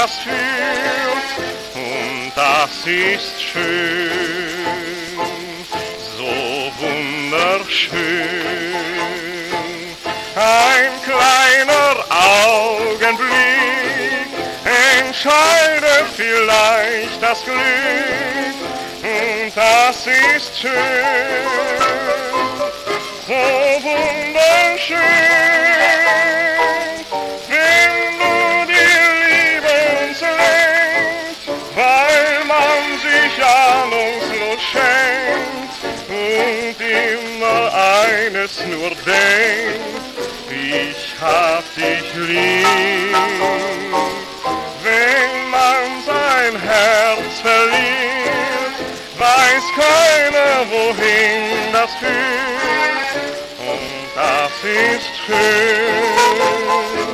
das führt, und das ist schön, so wunderschön. Ein kleiner Augenblick entscheidet vielleicht das Glück, und das ist schön, so wunderschön. Wenn du die Liebe uns lenkt, weil man sich ahnungslos schenkt und immer eines nur denkt: ich hab dich lieb. Wenn man sein Herz verliert, weiß keiner, wohin das führt, und das ist schön.